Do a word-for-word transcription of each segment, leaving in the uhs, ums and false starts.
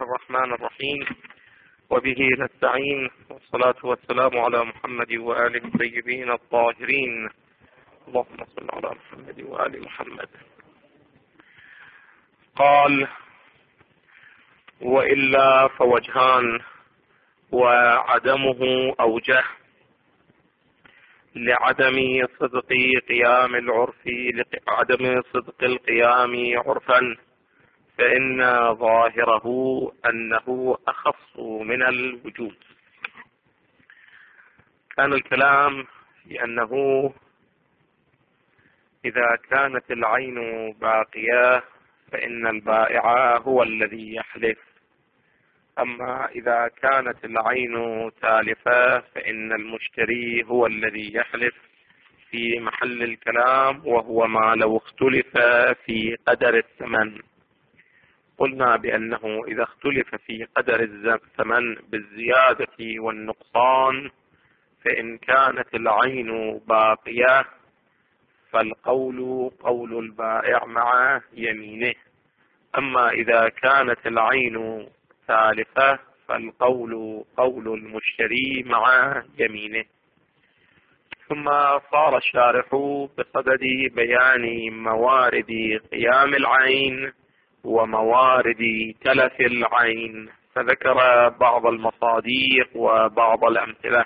الرحمن الرحيم، وبه نستعين، والصلاة والسلام على محمد وآله الطيبين الطاهرين. اللهم صل على محمد وآل محمد. قال: وإلا فوجهان، وعدمه أوجه لعدم صدق قيام العرف لعدم صدق القيام عرفا، فإن ظاهره أنه أخص من الوجود. كان الكلام بأنه إذا كانت العين باقية فإن البائع هو الذي يحلف، أما إذا كانت العين تالفة فإن المشتري هو الذي يحلف في محل الكلام، وهو ما لو اختلف في قدر الثمن. قلنا بأنه إذا اختلف في قدر الثمن بالزيادة والنقصان فإن كانت العين باقية فالقول قول البائع مع يمينه، أما إذا كانت العين تالفة فالقول قول المشتري مع يمينه. ثم صار الشارح بصدد بيان موارد قيام العين وموارد تلف العين، فذكر بعض المصاديق وبعض الأمثلة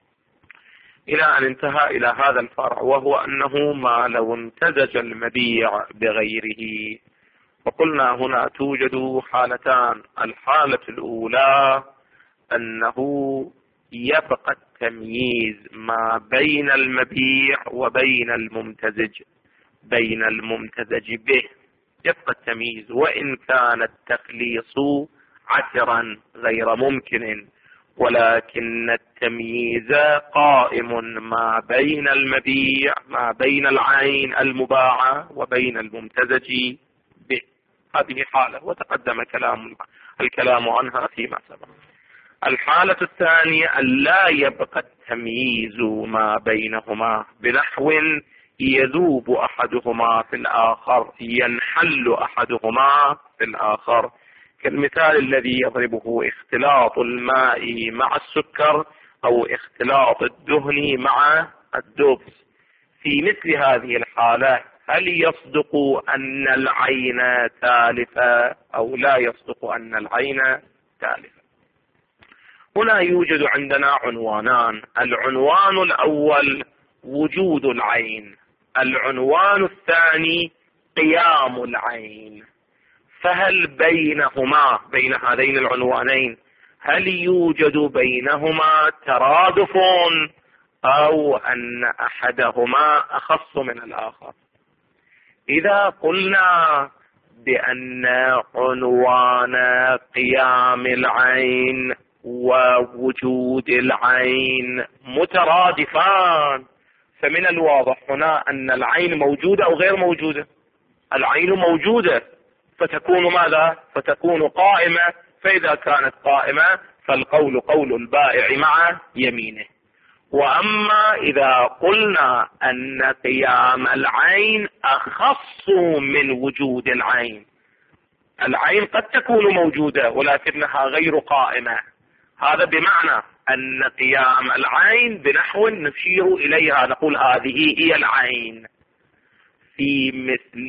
إلى أن انتهى إلى هذا الفرع، وهو أنه ما لو امتزج المبيع بغيره. وقلنا هنا توجد حالتان: الحالة الأولى أنه يبقى التمييز ما بين المبيع وبين الممتزج، بين الممتزج به يبقى التمييز، وإن كان التخليص عسرا غير ممكن، ولكن التمييز قائم ما بين المبيع ما بين العين المباعة وبين الممتزج به. هذه حالة وتقدم كلام الكلام عنها فيما سبق. الحالة الثانية أن لا يبقى التمييز ما بينهما، بنحو يذوب أحدهما في الآخر، ينحل أحدهما في الآخر، كالمثال الذي يضربه اختلاط الماء مع السكر أو اختلاط الدهن مع الدبس. في مثل هذه الحالة هل يصدق أن العين تالفة أو لا يصدق أن العين تالفة؟ هنا يوجد عندنا عنوانان: العنوان الأول وجود العين، العنوان الثاني قيام العين. فهل بينهما بين هذين العنوانين هل يوجد بينهما ترادف أو أن أحدهما أخص من الآخر؟ إذا قلنا بأن عنوان قيام العين ووجود العين مترادفان، فمن الواضح هنا أن العين موجودة أو غير موجودة. العين موجودة فتكون ماذا؟ فتكون قائمة، فإذا كانت قائمة فالقول قول البائع مع يمينه. وأما إذا قلنا أن قيام العين أخص من وجود العين، العين قد تكون موجودة ولكنها غير قائمة، هذا بمعنى أن قيام العين بنحو نشير إليها نقول هذه هي العين، في مثل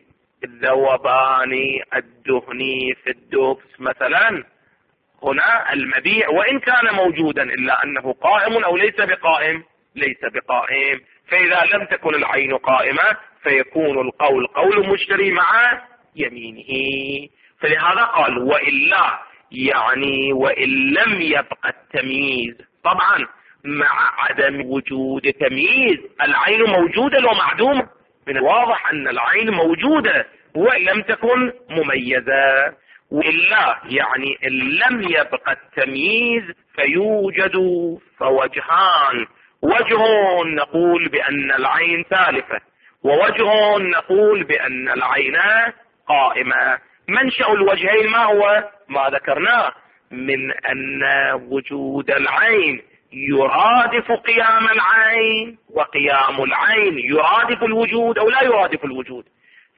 الذوبان الدهني في الدبس مثلا. هنا المبيع وإن كان موجودا إلا أنه قائم أو ليس بقائم، ليس بقائم، فإذا لم تكن العين قائمة فيكون القول قول المشتري مع يمينه. فلهذا قال وإلا، يعني وإن لم يبقى التمييز. طبعا مع عدم وجود تمييز العين موجودة ومعدومة، من الواضح أن العين موجودة وإن لم تكن مميزة. وإلا يعني إن لم يبقى التمييز فيوجد فوجهان: وجه نقول بأن العين تالفة، ووجه نقول بأن العين قائمة. منشأ الوجهين ما هو؟ ما ذكرناه من أن وجود العين يرادف قيام العين، وقيام العين يرادف الوجود أو لا يرادف الوجود.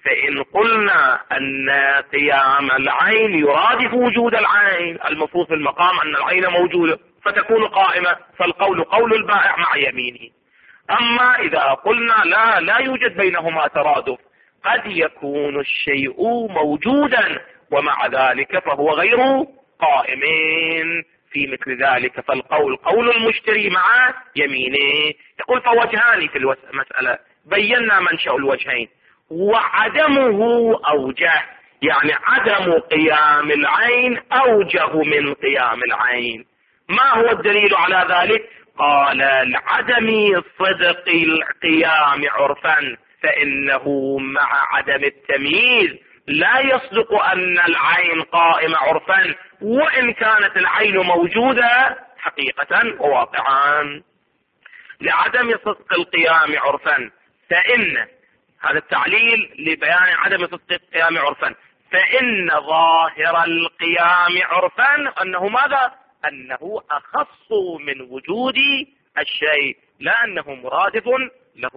فإن قلنا أن قيام العين يرادف وجود العين، المفروض في المقام أن العين موجودة فتكون قائمة، فالقول قول البائع مع يمينه. أما إذا قلنا لا لا يوجد بينهما ترادف، قد يكون الشيء موجودا ومع ذلك فهو غير قائمين، في مثل ذلك فالقول قول المشتري مع يمينه. يقول فوجهان في المسألة، بينا منشأ الوجهين، وعدمه أوجه، يعني عدم قيام العين أوجه من قيام العين. ما هو الدليل على ذلك؟ قال لعدم صدق القيام عرفا، فإنه مع عدم التمييز لا يصدق أن العين قائمة عرفا وإن كانت العين موجودة حقيقة وواقعا. لعدم صدق القيام عرفا، فإن هذا التعليل لبيان عدم صدق القيام عرفا، فإن ظاهر القيام عرفا أنه ماذا؟ أنه أخص من وجود الشيء، لا أنه مرادف له.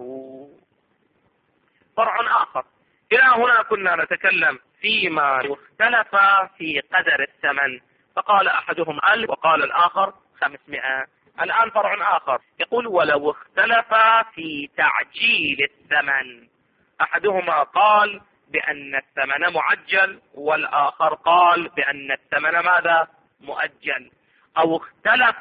فرع آخر، إلى هنا كنا نتكلم فيما اختلف في قدر الثمن، فقال أحدهم ألف وقال الآخر خمسمائة. الآن فرع آخر يقول ولو اختلف في تعجيل الثمن، أحدهما قال بأن الثمن معجل والآخر قال بأن الثمن ماذا؟ مؤجل، أو اختلف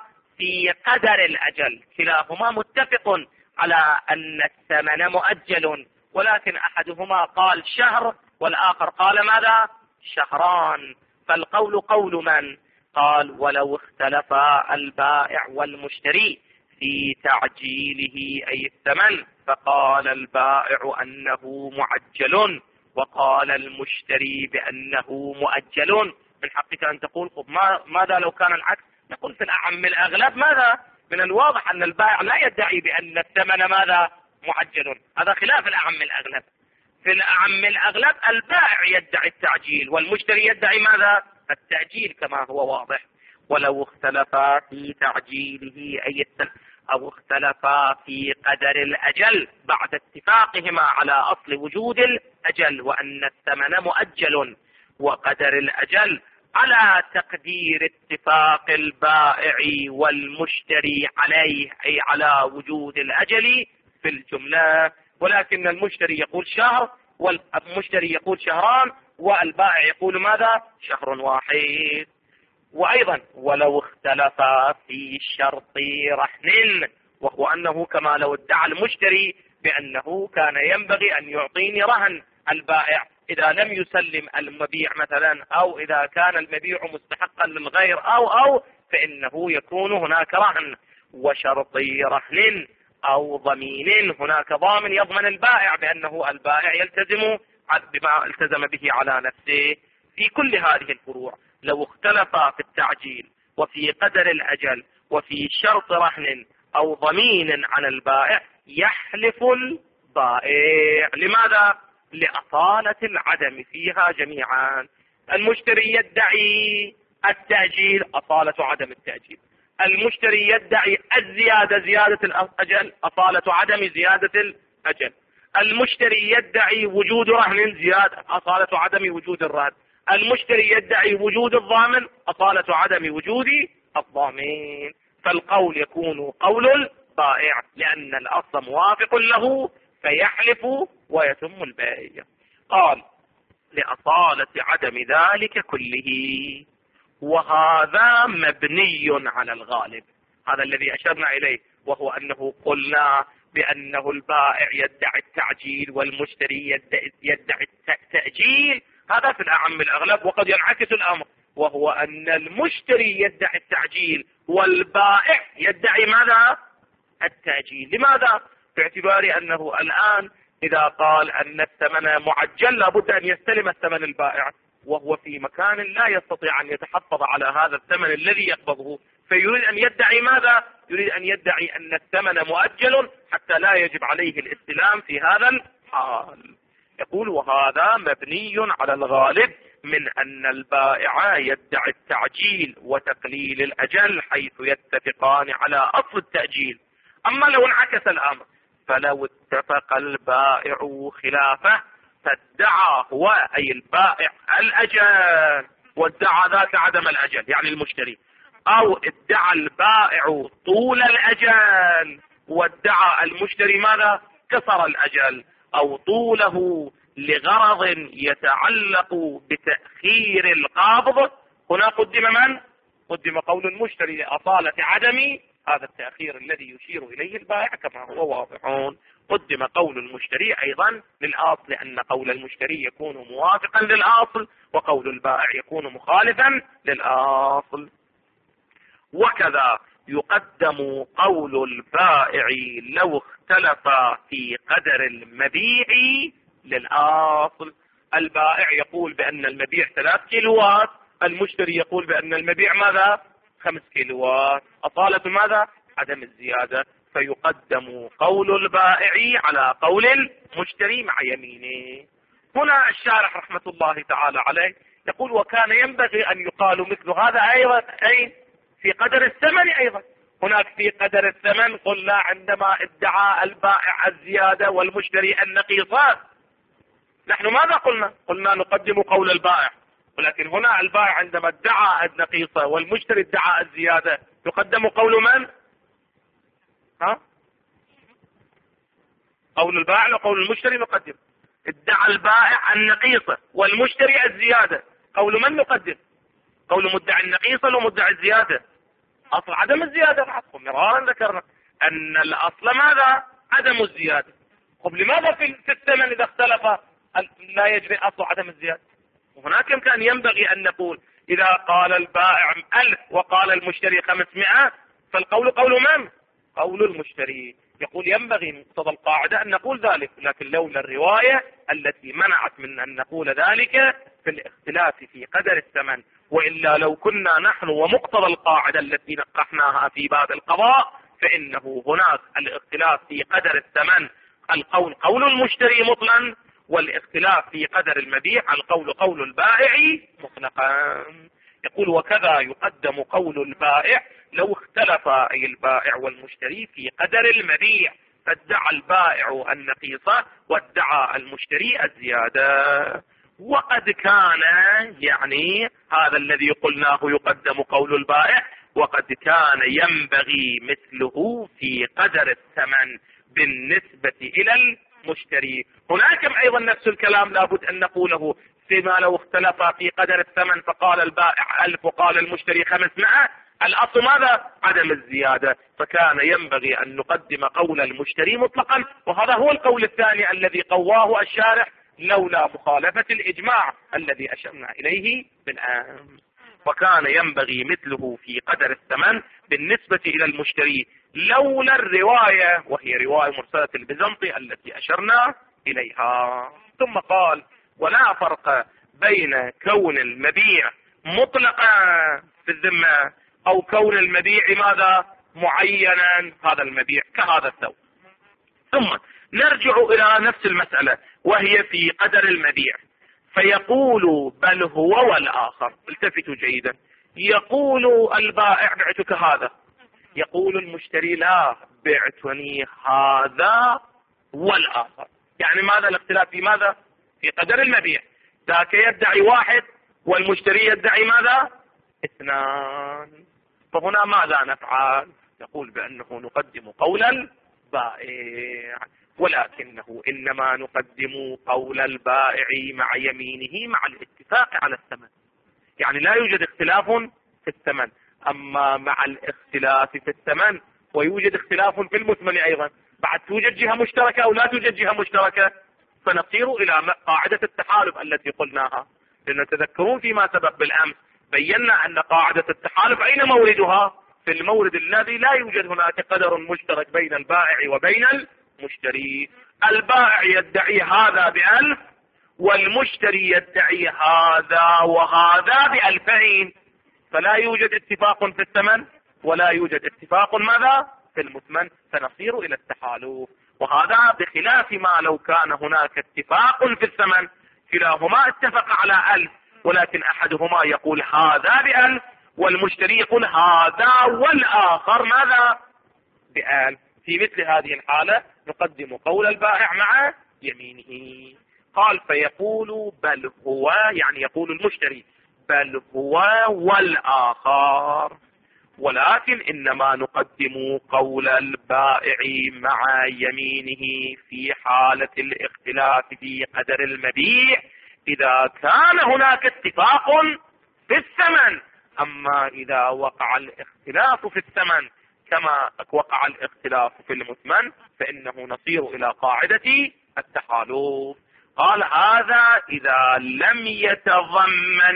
في قدر الأجل، كلاهما متفق على أن الثمن مؤجل، ولكن أحدهما قال شهر والآخر قال ماذا؟ شهران. فالقول قول من؟ قال ولو اختلف البائع والمشتري في تعجيله أي الثمن، فقال البائع أنه معجل وقال المشتري بأنه مؤجل، من حقك أن تقول ما ماذا لو كان العكس؟ نقول في الأعم الأغلب ماذا؟ من الواضح أن البائع لا يدعي بأن الثمن ماذا؟ معجل، هذا خلاف الأعم الأغلب. في الأعم الأغلب البائع يدعي التعجيل والمشتري يدعي ماذا؟ التأجيل كما هو واضح. ولو اختلف في تعجيله أي الثمن أو اختلف في قدر الأجل بعد اتفاقهما على أصل وجود الأجل وأن الثمن مؤجل، وقدر الأجل على تقدير اتفاق البائع والمشتري عليه أي على وجود الأجل في الجملة، ولكن المشتري يقول شهر والمشتري يقول شهران والبائع يقول ماذا؟ شهر واحد. وأيضا ولو اختلف في شرط رهن، وهو أنه كما لو ادعى المشتري بأنه كان ينبغي أن يعطيني رهن البائع إذا لم يسلم المبيع مثلا، أو إذا كان المبيع مستحقا للغير أو أو فإنه يكون هناك رهن. وشرط رهن أو ضمين، هناك ضامن يضمن البائع بأنه البائع يلتزم بما التزم به على نفسه. في كل هذه الفروع لو اختلف في التعجيل وفي قدر الأجل وفي شرط رهن أو ضمين عن البائع يحلف البائع. لماذا؟ لأصالة العدم فيها جميعا. المشتري يدعي التأجيل، أصالة عدم التأجيل. المشتري يدعي الزيادة، زيادة الأجل، أصالة عدم زيادة الأجل. المشتري يدعي وجود رهن، زيادة أصالة عدم وجود الرهن. المشتري يدعي وجود الضامن، أصالة عدم وجود الضامن. فالقول يكون قول البائع لأن الأصل موافق له فيحلف ويتم البيع. قال لأصالة عدم ذلك كله، وهذا مبني على الغالب. هذا الذي أشرنا إليه، وهو أنه قلنا بأنه البائع يدعي التعجيل والمشتري يدعي التأجيل، هذا في الأعم الأغلب. وقد ينعكس الأمر، وهو أن المشتري يدعي التعجيل والبائع يدعي ماذا؟ التأجيل. لماذا؟ باعتبار أنه الآن إذا قال أن الثمن معجل لابد أن يستلم الثمن البائع، وهو في مكان لا يستطيع أن يتحفظ على هذا الثمن الذي يقبضه، فيريد أن يدعي ماذا؟ يريد أن يدعي أن الثمن مؤجل حتى لا يجب عليه الاستلام في هذا الحال. يقول وهذا مبني على الغالب من أن البائع يدعي التعجيل وتقليل الأجل حيث يتفقان على أصل التأجيل. أما لو انعكس الأمر، فلو اتفق البائع خلافه فادعى هو أي البائع الأجل وادعى ذاك عدم الأجل يعني المشتري، أو ادعى البائع طول الأجل وادعى المشتري ماذا؟ قصر الأجل أو طوله لغرض يتعلق بتأخير القابض. هنا قدم من؟ قدم قول المشتري لأصالة عدم هذا التأخير الذي يشير إليه البائع كما هو واضح. قدم قول المشتري أيضا للأصل لأن قول المشتري يكون موافقا للأصل وقول البائع يكون مخالفا للأصل. وكذا يقدم قول البائع لو اختلف في قدر المبيع للأصل. البائع يقول بأن المبيع ثلاث كيلوات، المشتري يقول بأن المبيع ماذا؟ خمس كيلوات، أصالة ماذا؟ عدم الزيادة، فيقدم قول البائع على قول المشتري مع يمينه. هنا الشارح رحمة الله تعالى عليه يقول وكان ينبغي أن يقال مثل هذا أيضا أي في قدر الثمن أيضا. هناك في قدر الثمن قلنا عندما ادعى البائع الزيادة والمشتري النقيصات نحن ماذا قلنا؟ قلنا نقدم قول البائع، ولكن هنا البائع عندما ادعى النقيصة والمشتري ادعى الزيادة يقدم قول من؟ ها؟ قول البائع وقول المشتري نقدم. ادعى البائع النقيصة والمشتري الزيادة، قول من نقدم؟ قول مدعي النقيصة ومدعي الزيادة. أصل عدم الزيادة معكم مرارا ذكرنا أن الأصل ماذا؟ عدم الزيادة. طب لماذا في الثمن إذا اختلف لا يجري أصل عدم الزيادة؟ وهناك كان ينبغي أن نقول إذا قال البائع ألف وقال المشتري خمسمائة فالقول قول من؟ قول المشتري. يقول ينبغي مقتضى القاعدة أن نقول ذلك، لكن لولا الرواية التي منعت من أن نقول ذلك في الاختلاف في قدر الثمن، وإلا لو كنا نحن ومقتضى القاعدة التي نقحناها في باب القضاء فإنه هناك الاختلاف في قدر الثمن القول قول المشتري مطلقا، والاختلاف في قدر المبيع القول قول البائع مطلقا. يقول وكذا يقدم قول البائع لو اختلف أي البائع والمشتري في قدر المبيع، فادعى البائع النقيصة وادعى المشتري الزيادة. وقد كان يعني هذا الذي قلناه يقدم قول البائع وقد كان ينبغي مثله في قدر الثمن بالنسبة إلى المشتري. هناك أيضا نفس الكلام لابد أن نقوله فيما لو اختلف في قدر الثمن فقال البائع ألف وقال المشتري خمسمائة، الأصل ماذا؟ عدم الزيادة، فكان ينبغي أن نقدم قول المشتري مطلقا، وهذا هو القول الثاني الذي قواه الشارح لولا مخالفة الإجماع الذي أشرنا إليه بالآن. وكان ينبغي مثله في قدر الثمن بالنسبة إلى المشتري لولا الرواية وهي رواية مرسلة البيزنطي التي أشرنا إليها. ثم قال ولا فرق بين كون المبيع مطلقا في الذمة أو كون المبيع ماذا؟ معينا، هذا المبيع كهذا الثوب. ثم نرجع إلى نفس المسألة وهي في قدر المبيع، فيقول بل هو والآخر. التفتوا جيدا، يقول البائع بعتك هذا، يقول المشتري لا بعتني هذا والآخر. يعني ماذا الاختلاف في ماذا؟ في قدر المبيع. ذاك يدعي واحد والمشتري يدعي ماذا؟ اثنان. فهنا ماذا نفعل؟ يقول بأنه نقدم قول البائع، ولكنه إنما نقدم قول البائع مع يمينه مع الاتفاق على الثمن. يعني لا يوجد اختلاف في الثمن، أما مع الاختلاف في الثمن ويوجد اختلاف في المثمن أيضا، بعد توجد جهة مشتركة أو لا توجد جهة مشتركة، فنصير إلى قاعدة التحالف التي قلناها. لأن تذكرون فيما سبق بالأمس بينا أن قاعدة التحالف أين موردها؟ في المورد الذي لا يوجد هناك قدر مشترك بين البائع وبين المشتري. البائع يدعي هذا بألف والمشتري يدعي هذا وهذا بألفين، فلا يوجد اتفاق في الثمن ولا يوجد اتفاق ماذا؟ في المثمن، فنصير إلى التحالف. وهذا بخلاف ما لو كان هناك اتفاق في الثمن، كلاهما اتفق على ألف ولكن أحدهما يقول هذا بألف والمشتري يقول هذا والآخر ماذا؟ بألف. في مثل هذه الحالة نقدم قول البائع مع يمينه. قال فيقول بل هو، يعني يقول المشتري بل هو والآخر، ولكن إنما نقدم قول البائع مع يمينه في حالة الاختلاف في قدر المبيع إذا كان هناك اتفاق في الثمن. أما إذا وقع الاختلاف في الثمن كما وقع الاختلاف في المثمن فإنه نصير إلى قاعدة التحالف. قال هذا إذا لم يتضمن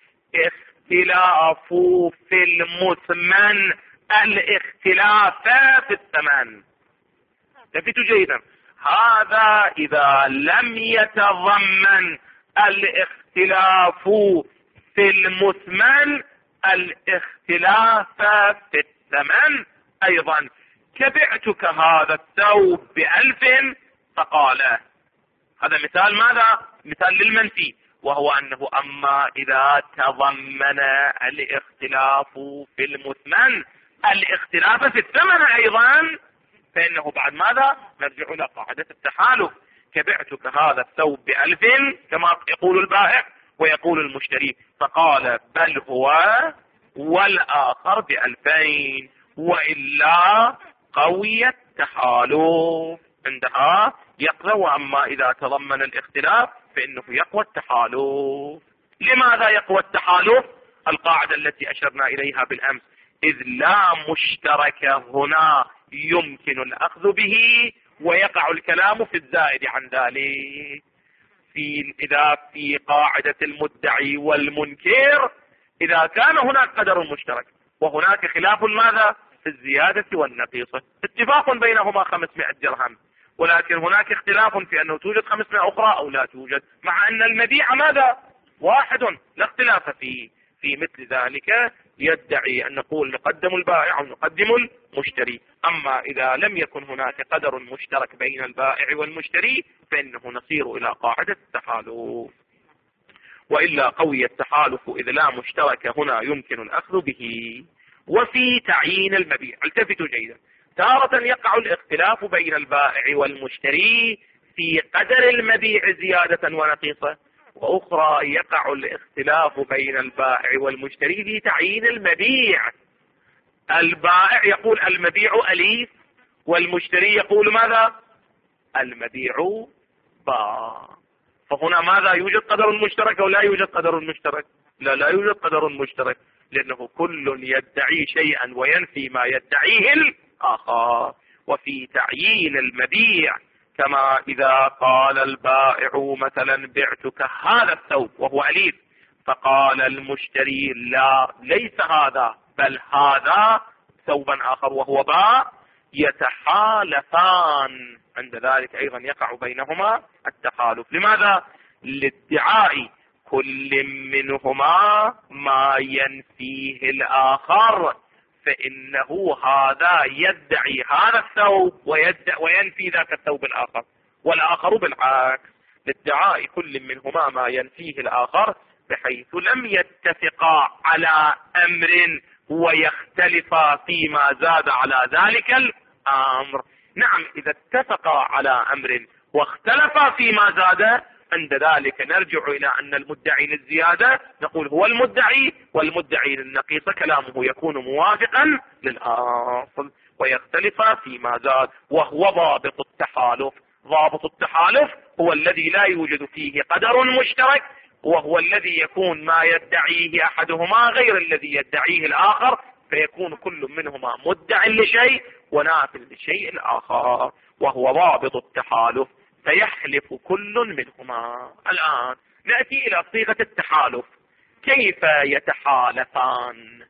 الاختلاف في المثمن الاختلاف في الثمن. لفتوا جيدا، هذا إذا لم يتضمن الاختلاف في المثمن الاختلاف في الثمن. أيضا كبعتك هذا الثوب بألف فقال، هذا مثال ماذا؟ مثال للمنفي، وهو أنه أما إذا تضمن الاختلاف في المثمن الاختلاف في الثمن أيضا فإنه بعد ماذا؟ نرجع إلى قاعدة التحالف. كبعتك هذا الثوب بألف كما يقول البائع ويقول المشتري، فقال بل هو والآخر بألفين، وإلا قوي التحالف. عندها يقوى، وأما إذا تضمن الاختلاف فإنه يقوى التحالف. لماذا يقوى التحالف؟ القاعدة التي أشرنا إليها بالأمس، إذ لا مشترك هنا يمكن الأخذ به، ويقع الكلام في الزائد عن ذلك. في إذا في قاعدة المدعي والمنكر إذا كان هناك قدر مشترك وهناك خلاف ماذا؟ في الزيادة والنقيصة، اتفاق بينهما خمسمائة درهم، ولكن هناك اختلاف في أنه توجد خمسمائة أخرى أو لا توجد، مع أن المبيع ماذا؟ واحد لا اختلاف فيه. في مثل ذلك يدعي أن نقول نقدم البائع أو نقدم المشتري. أما إذا لم يكن هناك قدر مشترك بين البائع والمشتري فإنه نصير إلى قاعدة التحالف. وإلا قوي التحالف إذ لا مشترك هنا يمكن الأخذ به. وفي تعيين المبيع، التفتوا جيدا، تارة يقع الاختلاف بين البائع والمشتري في قدر المبيع زيادة ونقيصة، وأخرى يقع الاختلاف بين البائع والمشتري في تعيين المبيع. البائع يقول المبيع أليف، والمشتري يقول ماذا؟ المبيع باع. فهنا ماذا؟ يوجد قدر مشترك أو لا يوجد قدر مشترك؟ لا لا يوجد قدر مشترك، لأنه كل يدعي شيئا وينفي ما يدعيه الآخر. وفي تعيين المبيع كما إذا قال البائع مثلا بعتك هذا الثوب وهو أليف، فقال المشتري لا ليس هذا بل هذا ثوبا آخر وهو باع، يتحالفان. عند ذلك أيضا يقع بينهما التحالف. لماذا؟ لادعاء كل منهما ما ينفيه الآخر، فإنه هذا يدعي هذا الثوب وينفي ذاك الثوب الآخر، والآخر بالعكس، لادعاء كل منهما ما ينفيه الآخر، بحيث لم يتفقا على أمر ويختلفا فيما زاد على ذلك الأمر. نعم، إذا اتفقا على أمر واختلفا فيما زاد عند ذلك نرجع إلى أن المدعي للزيادة نقول هو المدعي، والمدعي للنقيصة كلامه يكون موافقا للأصل، ويختلفا فيما زاد، وهو ضابط التحالف. ضابط التحالف هو الذي لا يوجد فيه قدر مشترك، وهو الذي يكون ما يدعيه أحدهما غير الذي يدعيه الآخر، فيكون كل منهما مدع لشيء ونافل لشيء الآخر، وهو ضابط التحالف، فيحلف كل منهما. الآن نأتي إلى صيغة التحالف، كيف يتحالفان؟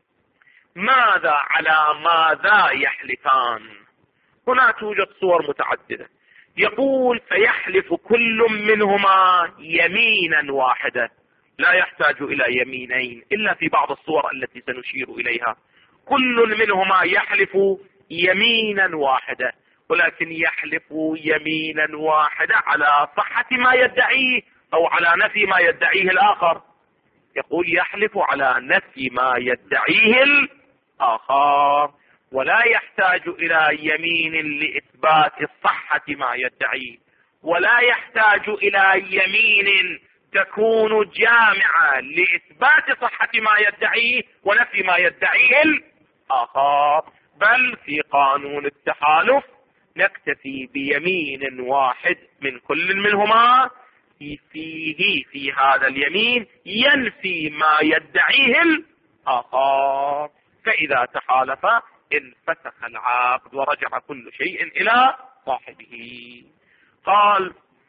ماذا على ماذا يحلفان؟ هنا توجد صور متعددة. يقول فيحلف كل منهما يمينا واحدة، لا يحتاج إلى يمينين إلا في بعض الصور التي سنشير إليها. كل منهما يحلف يمينا واحدة، ولكن يحلف يمينا واحدة على صحة ما يدعيه أو على نفي ما يدعيه الآخر. يقول يحلف على نفي ما يدعيه الآخر، ولا يحتاج إلى يمين لإثبات صحة ما يدعيه. ولا يحتاج إلى يمين تكون جامعة لإثبات صحة ما يدعيه ونفي ما يدعيه الآخر، بل في قانون التحالف نكتفي بيمين واحد من كل منهما فيه في هذا اليمين ينفي ما يدعيه الآخر، فإذا تحالف انفسخ العقد ورجع كل شيء إلى صاحبه. قال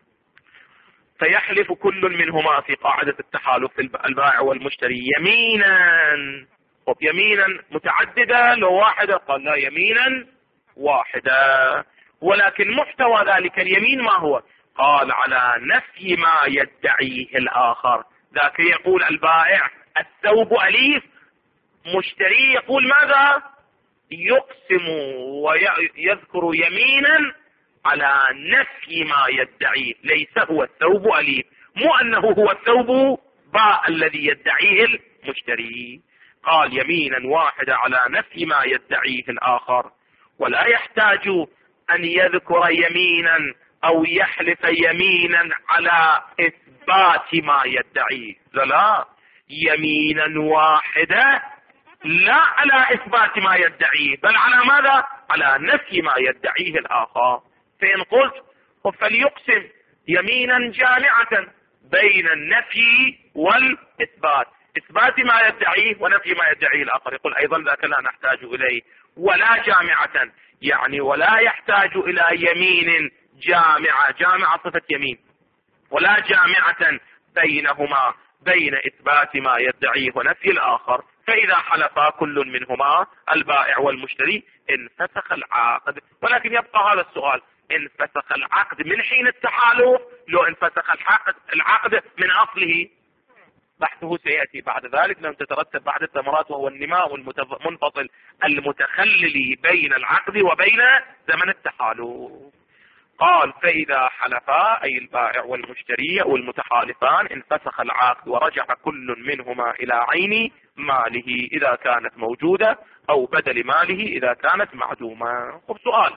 فيحلف كل منهما في قاعدة التحالف البائع والمشتري يمينا، يمينا متعددة لو واحدة، قال لا يمينا واحدة، ولكن محتوى ذلك اليمين ما هو؟ قال على نفي ما يدعيه الآخر. ذاك يقول البائع الثوب أليف، مشتري يقول ماذا؟ يقسم ويذكر يمينا على نفي ما يدعيه، ليس هو الثوب أليف، مو أنه هو الثوب باء الذي يدعيه المشتري. قال يمينا واحدة على نفي ما يدعيه الآخر، ولا يحتاج أن يذكر يمينا أو يحلف يمينا على إثبات ما يدعيه، لا لا، يمينا واحدة لا على إثبات ما يدعيه، بل على ماذا؟ على نفي ما يدعيه الآخر. فإن قلت فليقسم يمينا جامعة بين النفي والإثبات، إثبات ما يدعيه ونفي ما يدعيه الآخر، يقول أيضا ذاك لا نحتاج إليه. ولا جامعة يعني ولا يحتاج إلى يمين جامعة، جامعة صفة يمين، ولا جامعة بينهما بين إثبات ما يدعيه ونفي الآخر، فإذا حلفا كل منهما البائع والمشتري انفسخ العقد. ولكن يبقى هذا السؤال، انفسخ العقد من حين التحالف لو انفسخ العقد العقد من أصله؟ بحثه سيأتي بعد ذلك، لم تترتب بعد الثمرات، وهو النماء المنفصل المتخلل بين العقد وبين زمن التحالف. قال فإذا حلفا أي البائع والمشتري أو المتحالفان انفسخ العقد ورجع كل منهما إلى عين ماله إذا كانت موجودة أو بدل ماله إذا كانت معدومة. طب سؤال،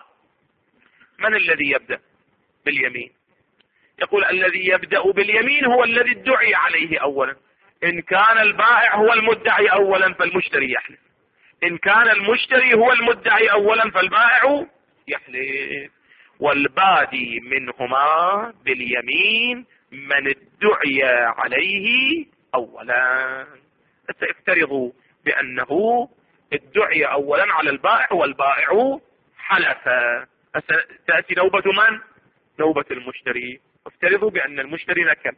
من الذي يبدأ باليمين؟ يقول الذي يبدأ باليمين هو الذي ادعي عليه أولا. إن كان البائع هو المدعي أولا فالمشتري يحلف، إن كان المشتري هو المدعي أولا فالبائع يحلف. والبادي منهما باليمين من ادعي عليه أولا. سيفترضوا بأنه ادعي أولا على البائع والبائع حلف، تأتي نوبة من؟ نوبة المشتري. افترضوا بأن المشتري نكل،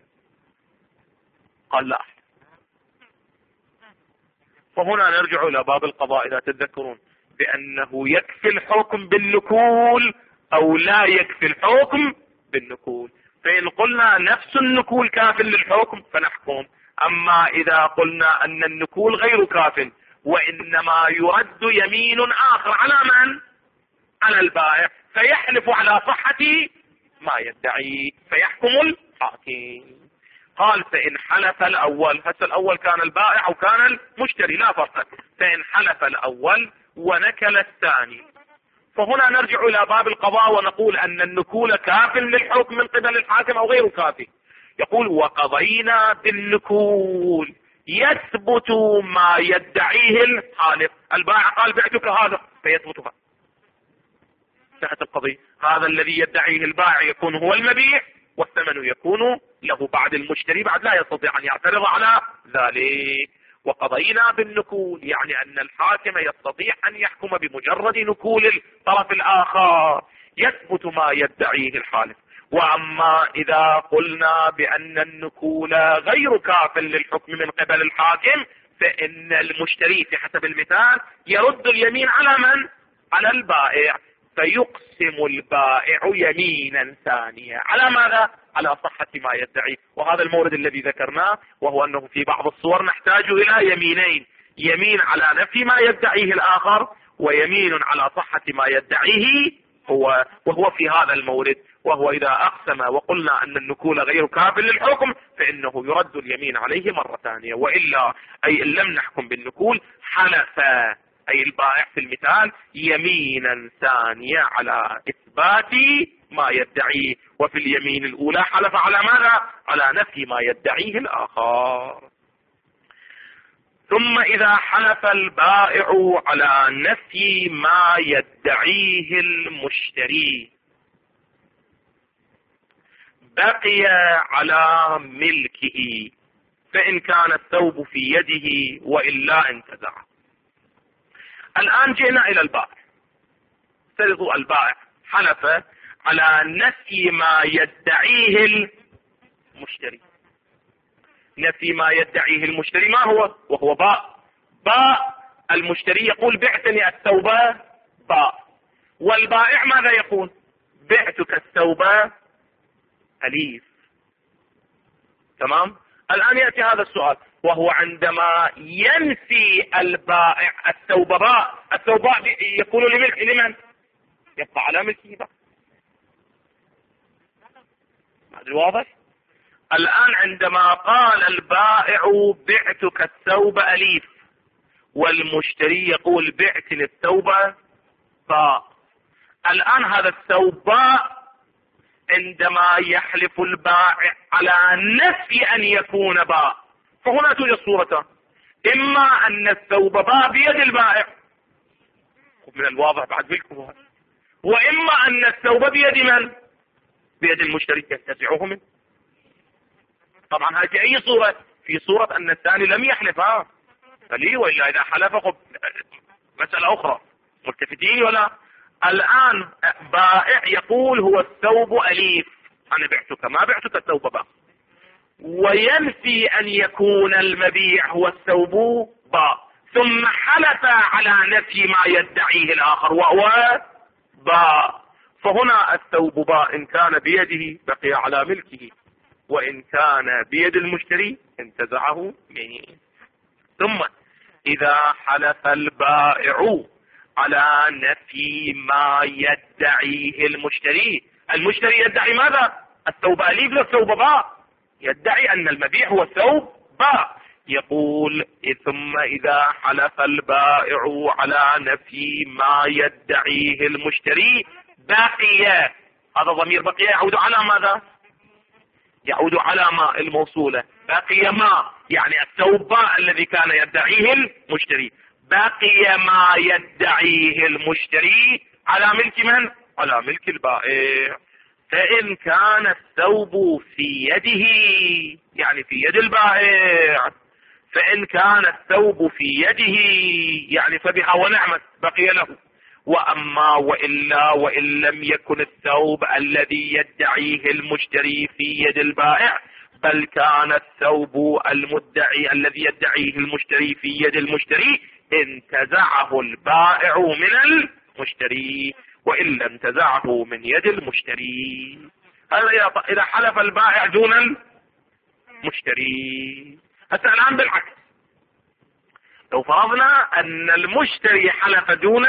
قال لا أحلف. فهنا نرجع إلى باب القضاء إذا تتذكرون بأنه يكفي الحكم بالنكول أو لا يكفي الحكم بالنكول. فإن قلنا نفس النكول كاف للحكم فنحكم، أما إذا قلنا أن النكول غير كاف وإنما يرد يمين آخر على من؟ على البائع، فيحلف على صحة ما يدعي فيحكم الحاكم. قال فإن حلف الأول، هسه الأول كان البائع أو كان المشتري لا فرق، فإن حلف الأول ونكل الثاني، فهنا نرجع إلى باب القضاء ونقول أن النكول كاف للحكم من قبل الحاكم أو غير كافي. يقول وقضينا بالنكول يثبت ما يدعيه الحالف. البائع قال بعتك هذا فيثبتها، انتهت القضية. هذا الذي يدعيه البائع يكون هو المبيع والثمن يكون له بعد المشتري، بعد لا يستطيع أن يعترض على ذلك. وقضينا بالنكول يعني أن الحاكم يستطيع أن يحكم بمجرد نكول الطرف الآخر يثبت ما يدعيه الحالف. وأما إذا قلنا بأن النكول غير كاف للحكم من قبل الحاكم فإن المشتري في حسب المثال يرد اليمين على من؟ على البائع، فيقسم البائع يمينا ثانية على ماذا؟ على صحة ما يدعي. وهذا المورد الذي ذكرناه، وهو أنه في بعض الصور نحتاج إلى يمينين، يمين على نفي ما يدعيه الآخر ويمين على صحة ما يدعيه هو، وهو في هذا المورد. وهو إذا أقسم وقلنا أن النكول غير كاف للحكم فإنه يرد اليمين عليه مرة ثانية، وإلا أي إن لم نحكم بالنكول حلف أي البائع في المثال يمينا ثانية على إثبات ما يدعيه، وفي اليمين الأولى حلف على ماذا؟ على نفي ما يدعيه الآخر. ثم إذا حلف البائع على نفي ما يدعيه المشتري بقي على ملكه، فإن كان الثوب في يده وإلا انتزع. الآن جئنا إلى البائع. افترضوا البائع حلف على نفي ما يدعيه المشتري. نفي ما يدعيه المشتري ما هو؟ وهو باء. باء المشتري يقول بعتني الثوب باء، والبائع ماذا يقول؟ بعتك الثوب أليف. تمام؟ الآن يأتي هذا السؤال، وهو عندما ينفي البائع الثوب باء، الثوب باء يكون لملك لمن؟ يبقى على ملكه باء. هذا واضح؟ الآن عندما قال البائع بعتك الثوب أليف، والمشتري يقول بعتني الثوب باء، الآن هذا الثوب باء عندما يحلف البائع على نفي أن يكون باء، فهنا توجد صورتان: إما أن الثوب باء بيد البائع من الواضح بعد ملكه، وإما أن الثوب بيد من؟ بيد المشتري ينتزعه منه. طبعا هذه أي صورة؟ في صورة أن الثاني لم يحلف، ها فليه، وإلا إذا حلف مسألة أخرى. ملتفتين ولا؟ الآن بائع يقول هو الثوب أليف، أنا بعتك، ما بعتك الثوب باء، وينفي أن يكون المبيع هو الثوب باء، ثم حلف على نفي ما يدعيه الآخر وهو باء، فهنا الثوب باء إن كان بيده بقي على ملكه، وإن كان بيد المشتري انتزعه منه. ثم إذا حلف البائع على نفي ما يدعيه المشتري، المشتري يدعي ماذا؟ الثوب أليف لا الثوب باء، يدعي أن المبيع هو الثوب باء، يقول ثم إذا حلف البائع على نفي ما يدعيه المشتري بقي، هذا ضمير بقي يعود على ماذا؟ يعود على ما الموصولة، بقي ما يعني الثوب باء الذي كان يدعيه المشتري، بقي ما يدعيه المشتري على ملك من؟ على ملك البائع. فإن كان الثوب في يده يعني في يد البائع، فإن كان الثوب في يده يعني فبها ونعمت بقي له، وأما وإلا وإن لم يكن الثوب الذي يدعيه المشتري في يد البائع، بل كان الثوب المدعي الذي يدعيه المشتري في يد المشتري، انتزعه البائع من المشتري، وإلا انتزعه من يد المشتري. هذا إذا حلف البائع دون المشتري. هسه الآن بالعكس، لو فرضنا أن المشتري حلف دون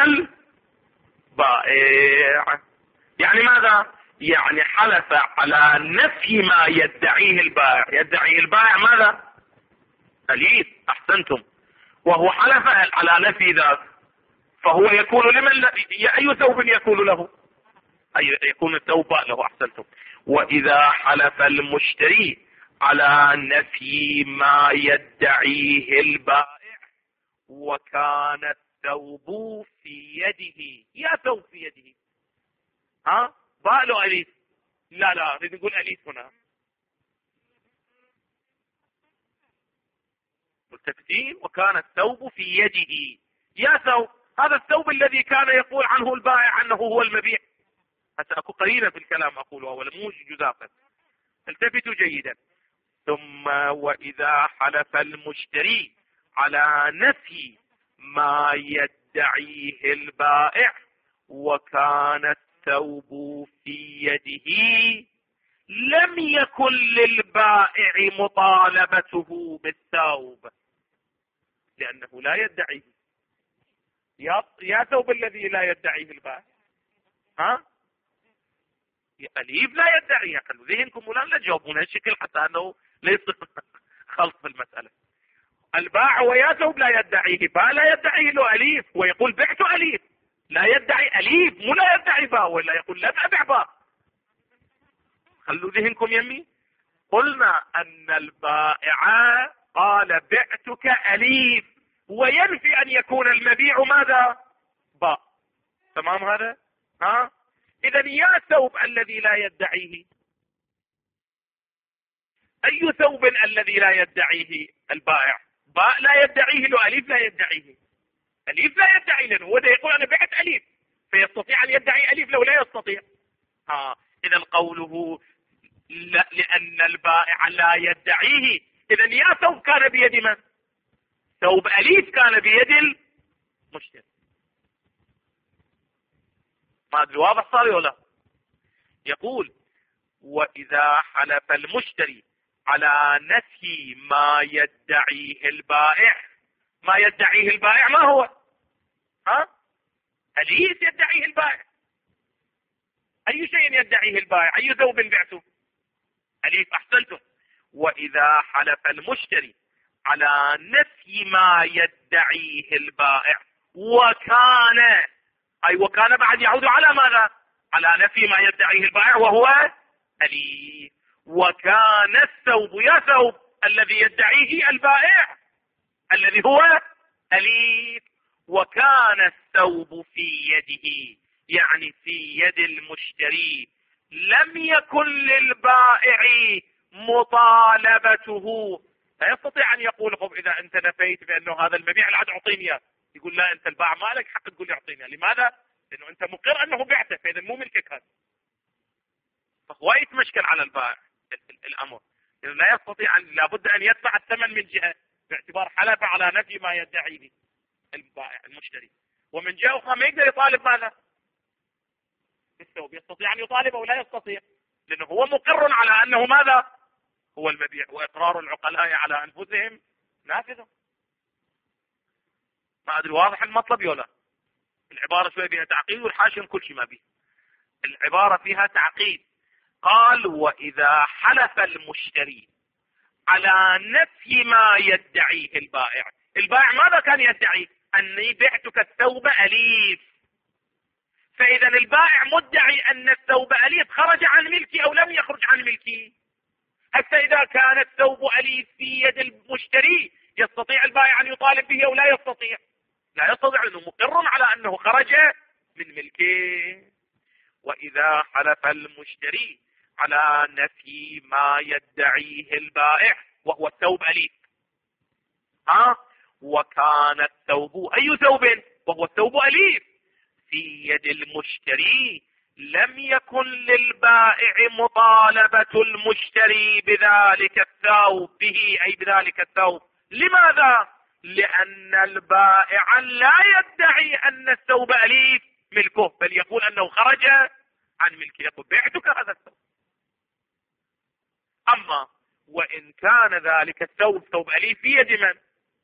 البائع، يعني ماذا؟ يعني حلف على نفي ما يدعيه البائع. يدعيه البائع ماذا؟ أليف، أحسنتم، وهو حلف على نفي ذاك، فهو يكون لمن؟ أي ثوب يكون له؟ أي يكون الثوب له، أحسنتم. وإذا حلف المشتري على نفي ما يدعيه البائع وكان الثوب في يده، يا ثوب في يده، ها باء له أليف؟ لا لا نريد نقول أليف هنا، ملتفتين. وكان الثوب في يده، يا ثوب، هذا الثوب الذي كان يقول عنه البائع أنه هو المبيع. حتى أكون قليلا في الكلام أقوله ولا مو جزافا، التفتوا جيدا. ثم وإذا حلف المشتري على نفي ما يدعيه البائع وكان الثوب في يده، لم يكن للبائع مطالبته بالثوب لأنه لا يدعيه. يا يا ثوب الذي لا يدعيه البائع، ها أليف لا يدعيه. خلوا ذهنكم ولا لا تجاوبون هالشكل حتى أنه لا يصير خلط في المسألة. البائع ويا ثوب لا يدعيه باء، لا يدعيه له أليف، ويقول بعت أليف، لا يدعي أليف، مو لا يدعي باء، ولا يقول لم أبع باء، خلوا ذهنكم يمي. قلنا أن البائع قال بعتك أليف، وينفي أن يكون المبيع ماذا؟ باء. تمام هذا؟ ها؟ إذن يا ثوب الذي لا يدعيه، أي ثوب الذي لا يدعيه البائع؟ باء لا يدعيه له، أليف لا يدعيه. أليف لا يدعي لأنه هو يقول أنا بعت أليف، فيستطيع أن يدعي أليف لو لا يستطيع. ها، إذا قوله لا لأن البائع لا يدعيه، إذا يا ثوب كان بيد من؟ ثوب أليف كان بيد المشتري. ما أدري واضح صار ولا؟ يقول وإذا حلف المشتري على نفي ما يدعيه البائع. ما يدعيه البائع ما هو؟ ها؟ أليف يدعيه البائع. أي شيء يدعيه البائع؟ أي ثوب بعته؟ أليف. أحسنتم. وإذا حلف المشتري على نفي ما يدعيه البائع وكان، أي وكان بعد يعود على ماذا؟ على نفي ما يدعيه البائع وهو أليف. وكان الثوب، يا ثوب الذي يدعيه البائع الذي هو أليف، وكان الثوب في يده، يعني في يد المشتري، لم يكن للبائع مطالبته. فيستطيع أن يقول خب إذا أنت نفيت بأنه هذا المبيع لا أعطيني إياه، يقول لا أنت البائع ما لك حق تقول لي أعطيني. لماذا؟ لأنه أنت مقر أنه بعته، فإذا مو ملكك هذا. فهو يتمشكل على البائع الأمر، لأنه لا يستطيع أن، لابد أن يدفع الثمن من جهة باعتبار حلف على نفي ما يدعيه البائع المشتري، ومن جهة أخرى ما يقدر يطالب ماذا؟ الثوب. يستطيع أن يطالب أو لا يستطيع؟ لأنه هو مقر على أنه ماذا؟ هو المبيع، وإقرار العقلاء على أنفسهم نافذة. ما أدري واضح المطلب ولا؟ العبارة شوية فيها تعقيد، والحاشية كل شيء ما به. العبارة فيها تعقيد. قال وإذا حلف المشتري على نفي ما يدعيه البائع. البائع ماذا كان يدعي؟ أني بعتك الثوب أليف. فإذا البائع مدعي أن الثوب أليف خرج عن ملكي أو لم يخرج عن ملكي. حتى إذا كان الثوب أليف في يد المشتري يستطيع البائع أن يطالب به أو لا يستطيع؟ لا يستطيع، أنه مقر على أنه خرج من ملكه. وإذا حلف المشتري على نفي ما يدعيه البائع وهو الثوب أليف، ها، وكان الثوب، أي ثوب؟ وهو الثوب أليف، في يد المشتري، لم يكن للبائع مطالبة المشتري بذلك الثوب به، أي بذلك الثوب. لماذا؟ لأن البائع لا يدعي أن الثوب أليف ملكه، بل يقول أنه خرج عن ملكه، يقول بعتك هذا الثوب. أما وإن كان ذلك الثوب ثوب أليف في يد من؟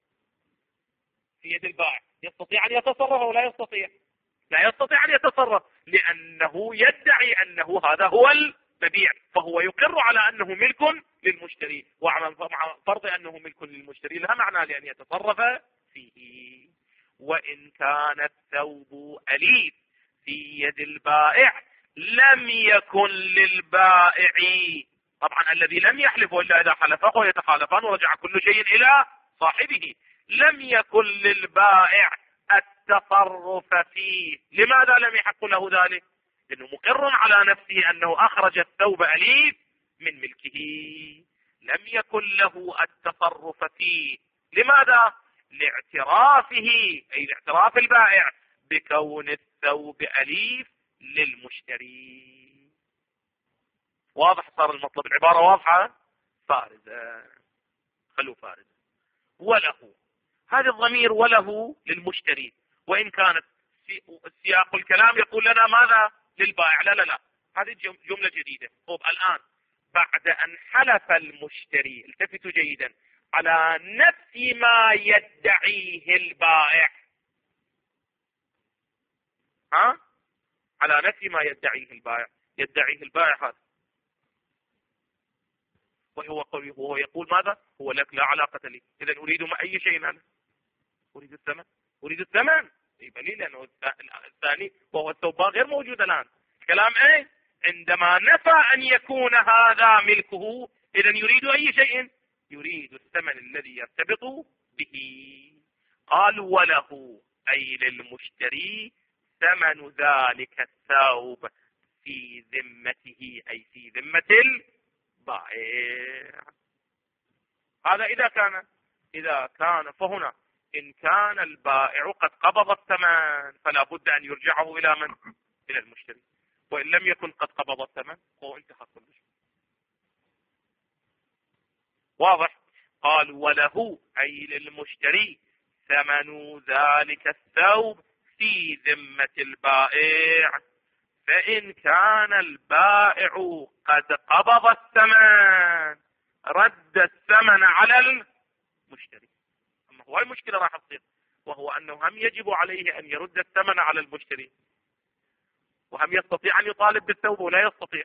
في يد البائع، يستطيع أن يتصرف أو لا يستطيع؟ لا يستطيع أن يتصرف، لأنه يدعي أنه هذا هو المبيع، فهو يقر على أنه ملك للمشتري، ومع فرض أنه ملك للمشتري لا معنى لأن يتصرف فيه. وإن كان الثوب أليف في يد البائع لم يكن للبائع، طبعا الذي لم يحلف، وإلا إذا حلفه يتخالفان ورجع كل شيء إلى صاحبه، لم يكن للبائع التصرف فيه. لماذا لم يحق له ذلك؟ لأنه مقر على نفسه أنه أخرج الثوب أليف من ملكه، لم يكن له التصرف فيه. لماذا؟ لاعترافه، أي لاعتراف البائع بكون الثوب أليف للمشتري. واضح صار المطلب؟ العبارة واضحة فارزة، خلوا فارزة. وله، هذا الضمير وله للمشتري، وإن كانت سياق الكلام يقول لنا ماذا؟ للبائع. لا لا لا، هذه جملة جديدة. طب الآن بعد أن حلف المشتري، التفتوا جيدا، على نفي ما يدعيه البائع، ها، على نفي ما يدعيه البائع، يدعيه البائع هذا، وهو قوي، هو يقول ماذا؟ هو لك لا علاقة لي، إذا أريد ما أي شيء أنا أريد الثمن، أريد الثمن. يبقى لي، لأنه الثاني وهو الثوب غير موجود الآن. كلام إيه؟ عندما نفى أن يكون هذا ملكه إذن يريد أي شيء؟ يريد الثمن الذي يرتبط به. قال وله أي للمشتري ثمن ذلك الثوب في ذمته أي في ذمة البائع. هذا إذا كان إذا كان فهنا إن كان البائع قد قبض الثمن فلا بد أن يرجعه إلى من؟ إلى المشتري. وإن لم يكن قد قبض الثمن هو انتهى كل شيء. واضح؟ قال وله أي للمشتري ثمن ذلك الثوب في ذمة البائع. فإن كان البائع قد قبض الثمن رد الثمن على المشتري. أما هو المشكلة راح تصير وهو أنه هم يجب عليه أن يرد الثمن على المشتري وهم يستطيع أن يطالب بالثوب ولا يستطيع.